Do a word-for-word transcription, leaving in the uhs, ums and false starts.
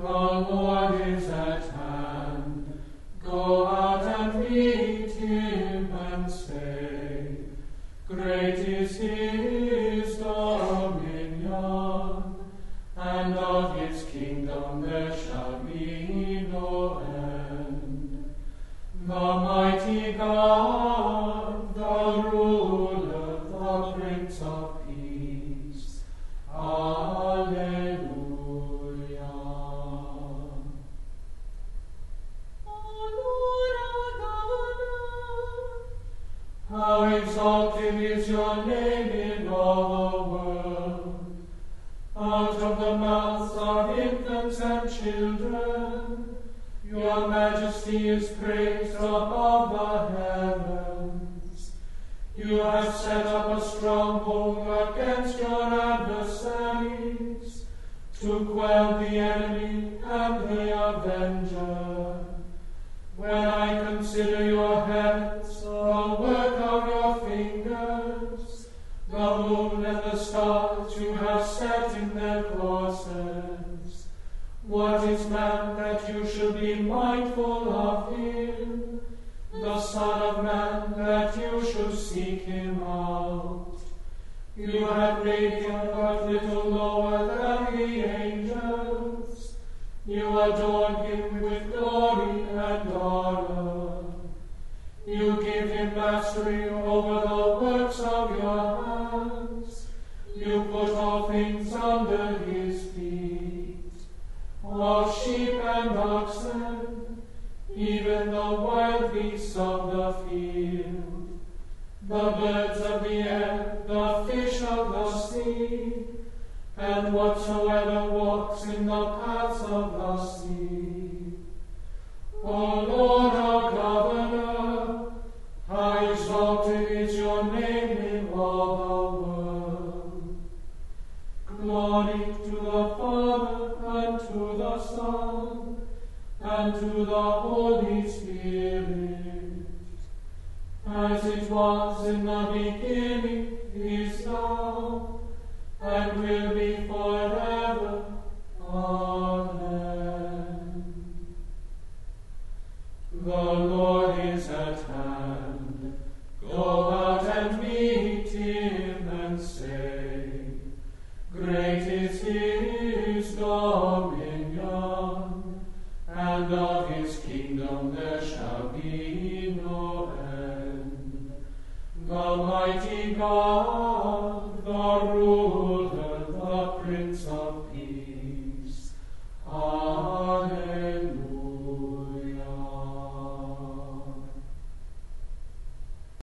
Lord is at hand. Go out and meet him and say, Great is his dominion, and of his kingdom there shall be no end. The mighty God, the ruler, the Prince of Peace. Alleluia. How exalted is your name in all the world. Out of the mouths of infants and children, your majesty is praised above the heavens. You have set up a stronghold against your adversaries, to quell the enemy and the avenger. When I consider your heavens, the work of your fingers, the moon and the stars you have set in their courses, what is man that you should be mindful of him, the Son of Man that you should seek him out? You have made him but little lower than the angels. You adorn him with glory and honor. You give him mastery over the works of your hands. You put all things under his feet, all sheep and oxen, even the wild beasts of the field, the birds of the air, the fish of the sea, and whatsoever walks in the paths of the sea. O Lord our Governor, how exalted is your name in all the world. Glory to the Father, and to the Son, and to the Holy Spirit, as it was in the beginning, is now, and will be forever. Amen. The Lord is at hand. Go out and meet him and say, Great is his dominion.